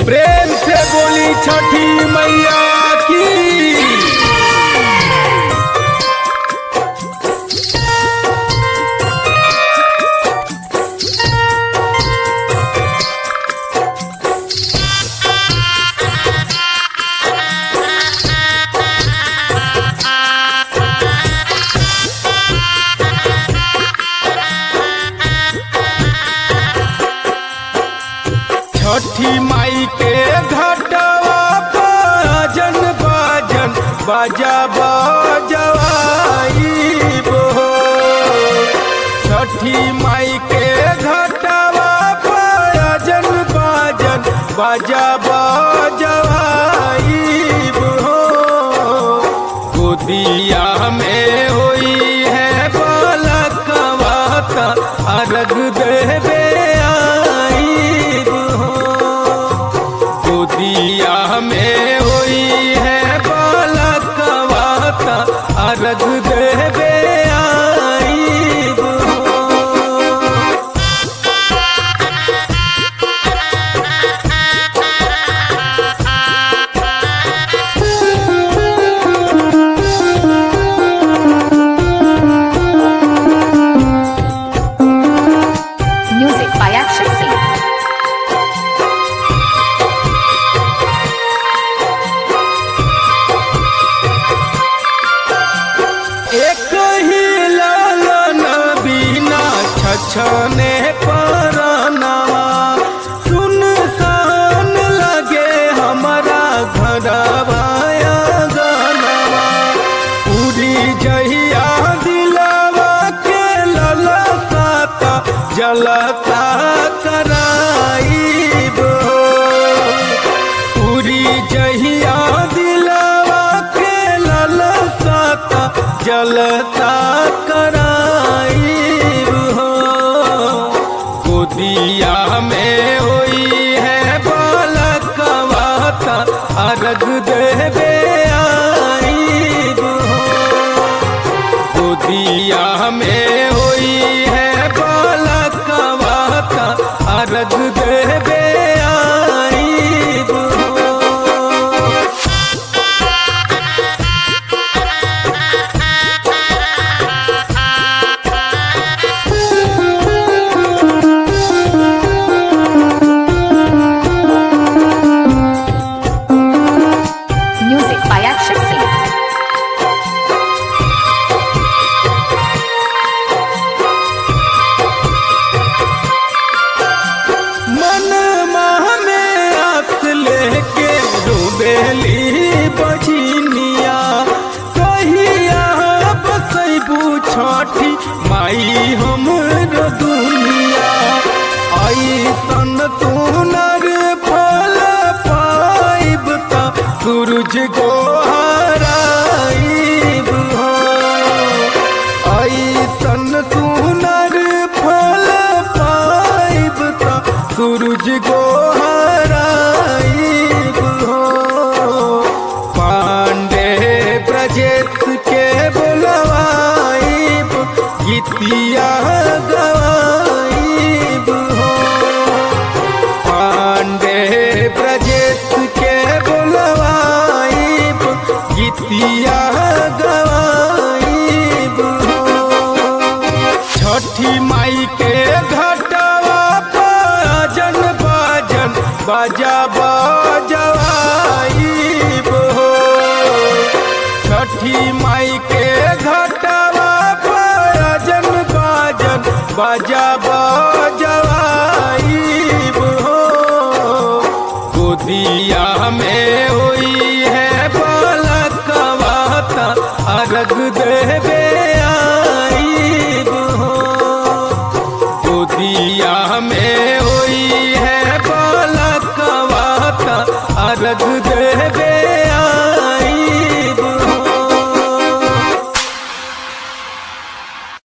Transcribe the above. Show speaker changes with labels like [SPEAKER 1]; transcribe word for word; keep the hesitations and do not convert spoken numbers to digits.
[SPEAKER 1] प्रेम से बोली छठी मैया की। छठी माई के घाटवा बाजन बाजन बाजा बजवाइब हो। छठी माई के घाटवा बाजन बाजन बाजा बजवाइब हो। गोदिया में होई है बालकवा का अर्घ देवे गोदिया में होई है बालकवा का अर्घ देवे आइब हो।
[SPEAKER 2] Music by Action Scene.
[SPEAKER 1] एक ही लालन बिना छछने परनवा सुनसान लगे हमारा घरवा आंगनवा। पूरी जहिया दिलवा के ललसाता जलता कराइब हो। पूरी जहिया दिलवा के ललसाता जलता कराइब हो। गोदिया में होई है बालकवा का अर्घ देवे आइब हो। गोदिया में होई है बालकवा का अर्घ देवे आइब हो।
[SPEAKER 2] Music by Action Scene.
[SPEAKER 1] मन माह में आस लेके डूबेली बछिनिया कहिया बसैबू छठी माई हमर दुनिया। ऐसन सुनर फल पाइब त सूरज गोहराइब हो। ऐसन सुनर फल पाइब त सूरज गोहराइब हो। पांडे ब्रजेश के बुलवाइब गीतिया गवाइब हो। पांडे ब्रजेश के बुलवाइब गीतिया गवाइब हो। छठी माई के घाटवा बाजन बाजन बाजा बजवाइब हो। छठी माई के घाटवा बाजन बाजन बाजा बजवाइब हो। गोदिया में होई है बालकवा का अर्घ देवे